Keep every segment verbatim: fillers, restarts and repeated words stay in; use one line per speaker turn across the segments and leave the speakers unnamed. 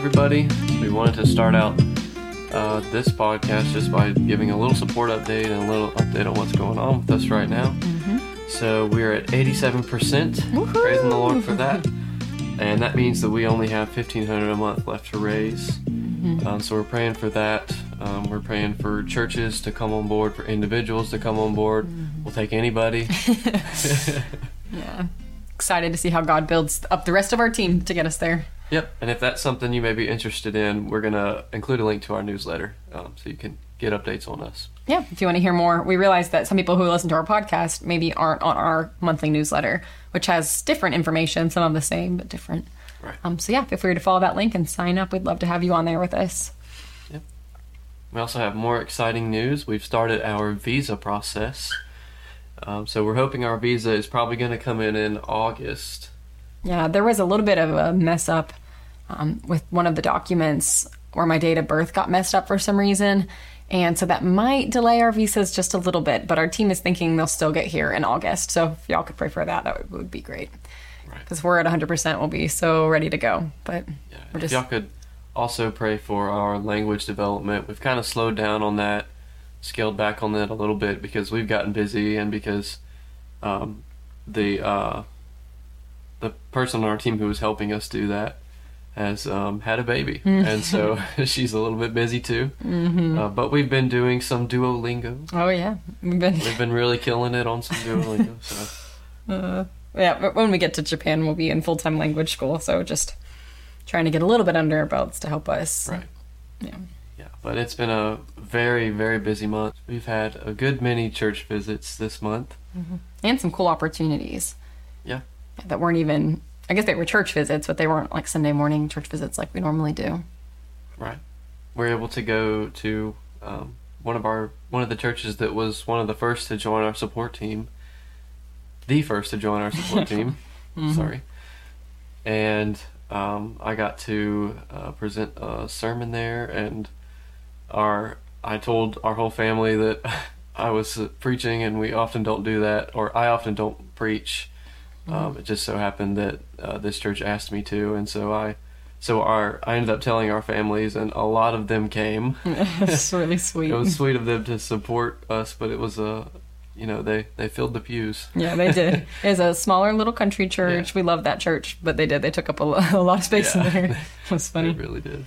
everybody. We wanted to start out uh, this podcast just by giving a little support update and a little update on what's going on with us right now. Mm-hmm. So we're at eighty-seven percent. Woohoo! Praising the Lord for that. And that means that we only have fifteen hundred dollars a month left to raise. Mm-hmm. Um, so we're praying for that. Um, we're praying for churches to come on board, for individuals to come on board. Mm-hmm. We'll take anybody.
Yeah. Excited to see how God builds up the rest of our team to get us there.
Yep. And if that's something you may be interested in, we're going to include a link to our newsletter um, so you can get updates on us.
Yeah. If you want to hear more, we realize that some people who listen to our podcast maybe aren't on our monthly newsletter, which has different information, some of the same, but different.
Right.
Um, so yeah, feel free to follow that link and sign up. We'd love to have you on there with us.
Yep. We also have more exciting news. We've started our visa process. Um, so we're hoping our visa is probably going to come in in August.
Yeah, there was a little bit of a mess up um, with one of the documents where my date of birth got messed up for some reason. And so that might delay our visas just a little bit, but our team is thinking they'll still get here in August. So if y'all could pray for that, that would, would be great. Because right. We're at one hundred percent, we'll be so ready to go. But
yeah,
we're
if
just...
y'all could also pray for our language development. We've kind of slowed down on that, scaled back on that a little bit because we've gotten busy and because um, the uh, the person on our team who was helping us do that has um, had a baby. And so she's a little bit busy too. Mm-hmm. Uh, but we've been doing some Duolingo.
Oh, yeah. We've been
We've been really killing it on some Duolingo. So.
Uh, yeah, but when we get to Japan, we'll be in full-time language school. So just trying to get a little bit under our belts to help us.
Right.
Yeah.
Yeah, but it's been a very, very busy month. We've had a good many church visits this month.
Mm-hmm. And some cool opportunities.
Yeah.
That weren't even, I guess they were church visits, but they weren't like Sunday morning church visits like we normally do.
Right. We're able to go to um, one of our, one of the churches that was one of the first to join our support team. The first to join our support team. Mm-hmm. Sorry. And um, I got to uh, present a sermon there, and our I told our whole family that I was preaching, and we often don't do that, or I often don't preach. Mm-hmm. Um, it just so happened that uh, this church asked me to, and so I, so our I ended up telling our families, and a lot of them came.
It's really sweet.
It was sweet of them to support us, but it was a, you know, they they filled the pews.
Yeah, they did. It's a smaller little country church. Yeah. We love that church, but they did. They took up a, a lot of space yeah. in there. It was funny.
They really did.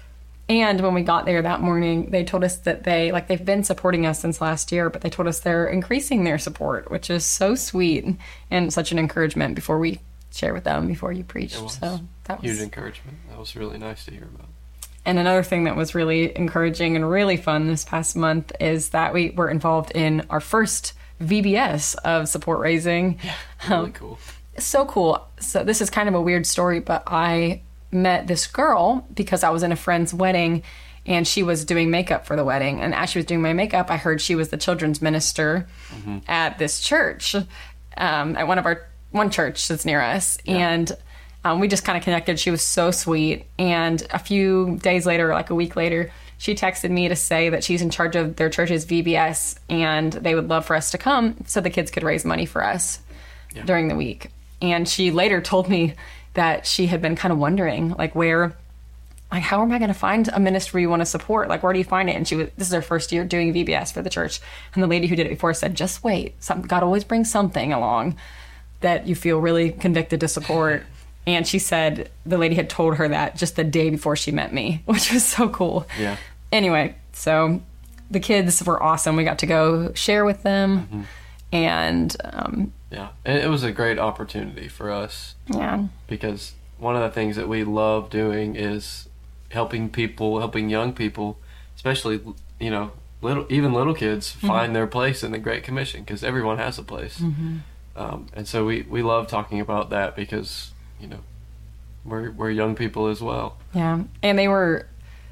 And when we got there that morning, they told us that they, like, they've been supporting us since last year, but they told us they're increasing their support, which is so sweet and such an encouragement before we share with them before you preach.
It was
so that was
huge encouragement. That was really nice to hear about.
And another thing that was really encouraging and really fun this past month is that we were involved in our first V B S of support raising.
Yeah, really
um,
cool.
So cool. So this is kind of a weird story, but I met this girl because I was in a friend's wedding and she was doing makeup for the wedding. And as she was doing my makeup, I heard she was the children's minister mm-hmm. at this church, um, at one of our, one church that's near us. Yeah. And um, we just kind of connected. She was so sweet. And a few days later, like a week later, she texted me to say that she's in charge of their church's V B S and they would love for us to come so the kids could raise money for us yeah. during the week. And she later told me that she had been kind of wondering, like, where, like, how am I going to find a ministry you want to support? Like, where do you find it? And she was, this is her first year doing V B S for the church. And the lady who did it before said, just wait. Some, God always brings something along that you feel really convicted to support. And she said the lady had told her that just the day before she met me, which was so cool.
Yeah.
Anyway, so the kids were awesome. We got to go share with them. Mm-hmm. And, um,
yeah, and it was a great opportunity for us.
Yeah.
Because one of the things that we love doing is helping people, helping young people, especially, you know, little, even little kids, mm-hmm. find their place in the Great Commission, because everyone has a place. Mm-hmm. Um, and so we, we love talking about that because, you know, we're we're young people as well.
Yeah, and they were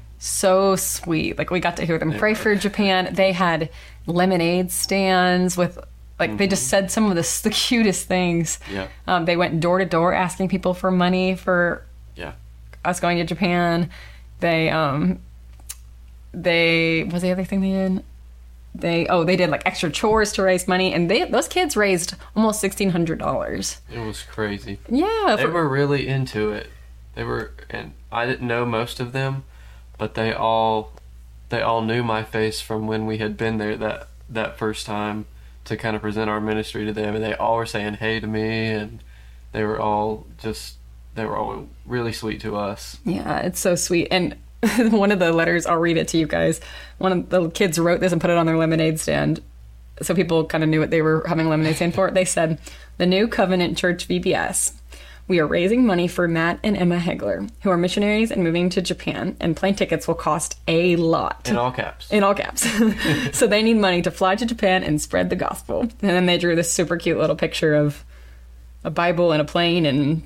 so sweet. Like, we got to hear them pray for Japan. They had lemonade stands with, like, mm-hmm. they just said some of the, the cutest things.
Yeah.
Um, they went door to door asking people for money for
yeah.
us going to Japan. They, um, they, what was the other thing they did? They, oh, they did, like, extra chores to raise money. And they, those kids raised almost sixteen hundred dollars.
It was crazy.
Yeah.
They
for,
were really into it. They were, and I didn't know most of them, but they all they all knew my face from when we had been there that that first time to kind of present our ministry to them, and they all were saying hey to me, and they were all just they were all really sweet to us.
Yeah, it's so sweet. And one of the letters, I'll read it to you guys. One of the kids wrote this and put it on their lemonade stand, so people kind of knew what they were having a lemonade stand for. They said, "The New Covenant Church V B S. We are raising money for Matt and Emma Hegler, who are missionaries and moving to Japan, and plane tickets will cost a lot."
In all caps.
In all caps. So they need money to fly to Japan and spread the gospel. And then they drew this super cute little picture of a Bible and a plane and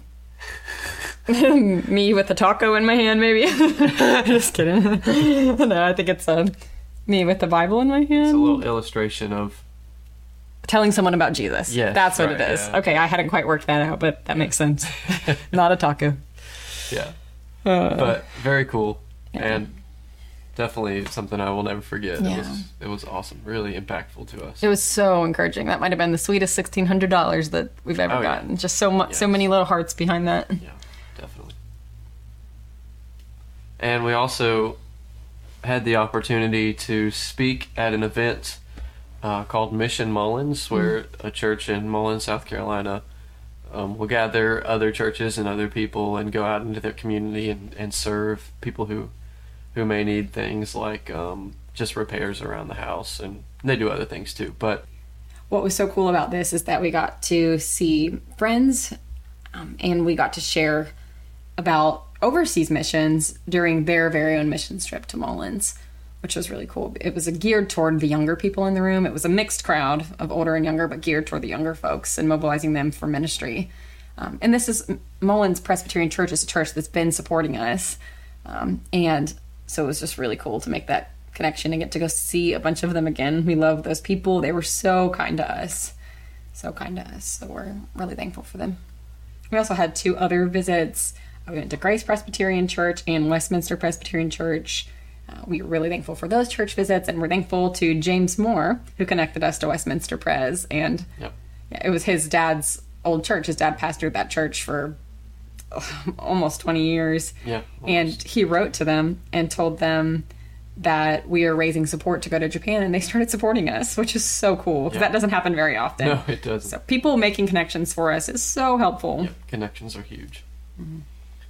me with a taco in my hand, maybe. Just kidding. No, I think it's uh, me with the Bible in my hand.
It's a little illustration of
telling someone about Jesus.
Yes,
that's what
right,
it is.
yeah.
Okay, I hadn't quite worked that out, but that makes sense. Not a taco.
Yeah.
Uh,
But very cool.
Yeah.
And definitely something I will never forget.
Yeah.
It was it was awesome. Really impactful to us.
It was so encouraging. That might have been the sweetest sixteen hundred dollars that we've ever
Oh, yeah.
gotten. Just so much, so
Yes.
many little hearts behind that.
Yeah, definitely. And we also had the opportunity to speak at an event uh, called Mission Mullins, where
Mm.
a church in Mullins, South Carolina, um, will gather other churches and other people and go out into their community and, and serve people who who may need things like um, just repairs around the house, and they do other things too. But
What was so cool about this is that we got to see friends um, and we got to share about overseas missions during their very own mission trip to Mullins, which was really cool. It was geared toward the younger people in the room. It was a mixed crowd of older and younger, but geared toward the younger folks and mobilizing them for ministry. Um, and this is Mullins Presbyterian Church is a church that's been supporting us. Um, and so it was just really cool to make that connection and get to go see a bunch of them again. We love those people. They were so kind to us. So kind to us. So we're really thankful for them. We also had two other visits. We went to Grace Presbyterian Church and Westminster Presbyterian Church. Uh, we were really thankful for those church visits, and we're thankful to James Moore, who connected us to Westminster Pres. And
yep.
yeah, it was his dad's old church. His dad pastored that church for oh, almost twenty years.
Yeah.
And
almost.
he wrote to them and told them that we are raising support to go to Japan, and they started supporting us, which is so cool, because
Yeah.
that doesn't happen very often.
No, it doesn't.
So people making connections for us is so helpful.
Yep. Connections are huge.
Mm-hmm.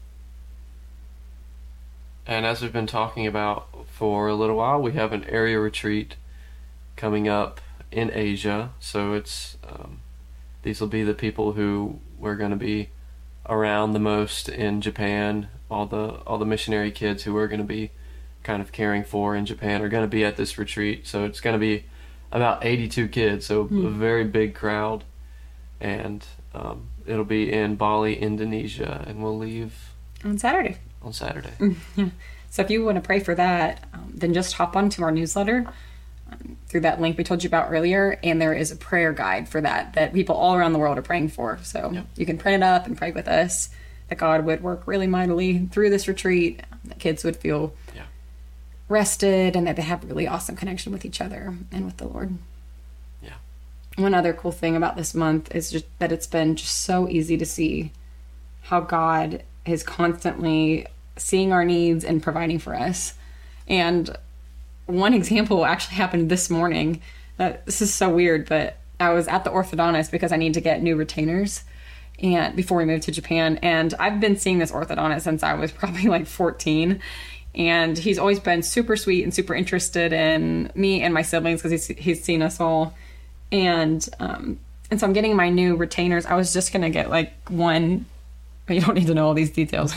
And as we've been talking about for a little while, we have an area retreat coming up in Asia. So it's um, these will be the people who we're going to be around the most in Japan. All the all the missionary kids who we're going to be kind of caring for in Japan are going to be at this retreat. So it's going to be about eighty-two kids, so
Mm.
a very big crowd. And um, it'll be in Bali, Indonesia, and we'll leave
On Saturday.
on Saturday.
So if you want to pray for that, um, then just hop onto our newsletter um, through that link we told you about earlier, and there is a prayer guide for that that people all around the world are praying for. So
Yep.
you can print it up and pray with us that God would work really mightily through this retreat, that kids would feel
Yeah.
rested, and that they have really awesome connection with each other and with the Lord.
Yeah.
One other cool thing about this month is just that it's been just so easy to see how God is constantly seeing our needs and providing for us. And one example actually happened this morning. Uh, this is so weird, but I was at the orthodontist because I need to get new retainers and before we moved to Japan. And I've been seeing this orthodontist since I was probably like fourteen. And he's always been super sweet and super interested in me and my siblings because he's, he's seen us all. And um, and so I'm getting my new retainers. I was just going to get like one, but you don't need to know all these details.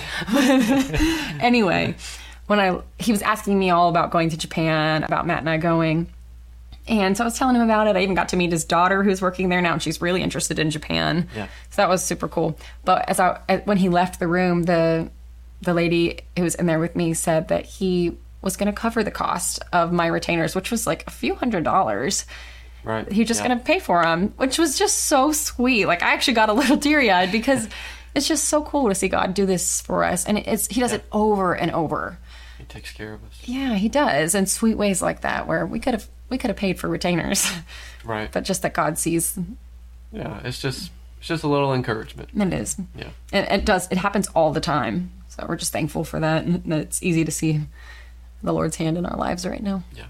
Anyway, when I he was asking me all about going to Japan, about Matt and I going. And so I was telling him about it. I even got to meet his daughter who's working there now, and she's really interested in Japan.
Yeah.
So that was super cool. But as I when he left the room, the the lady who was in there with me said that he was going to cover the cost of my retainers, which was like a few hundred dollars.
Right.
He was just
Yeah.
going to pay for them, which was just so sweet. Like, I actually got a little teary-eyed because it's just so cool to see God do this for us. And it's he does
Yeah.
it over and over.
He takes care of us.
Yeah, he does, in sweet ways like that, where we could have we could have paid for retainers,
Right.
but just that God sees.
Yeah. It's just it's just a little encouragement.
It is.
Yeah.
And it does. It happens all the time. So So we're just thankful for that, and that it's easy to see the Lord's hand in our lives right now.
Yeah.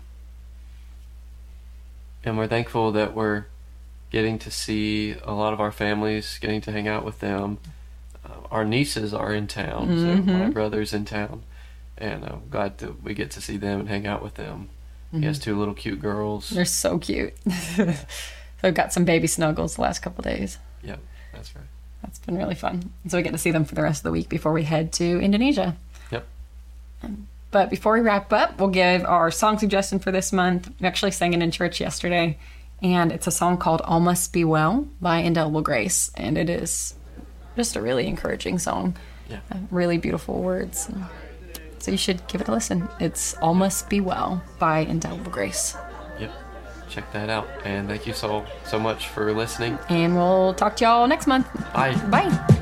And we're thankful that we're getting to see a lot of our families, getting to hang out with them. Uh, our nieces are in town, mm-hmm. so my brother's in town, and I'm glad that we get to see them and hang out with them. Mm-hmm. He has two little cute girls.
They're so cute. I've got some baby snuggles the last couple days.
Yep, that's right.
That's been really fun. So we get to see them for the rest of the week before we head to Indonesia.
Yep.
Um, but before we wrap up, we'll give our song suggestion for this month. We actually sang it in church yesterday, and it's a song called All Must Be Well by Indelible Grace, and it is just a really encouraging song.
Yeah.
Uh, really beautiful words. So you should give it a listen. It's All Must Be Well by Indelible Grace.
Yep. Check that out. And thank you so so much for listening.
And we'll talk to y'all next month.
Bye.
Bye.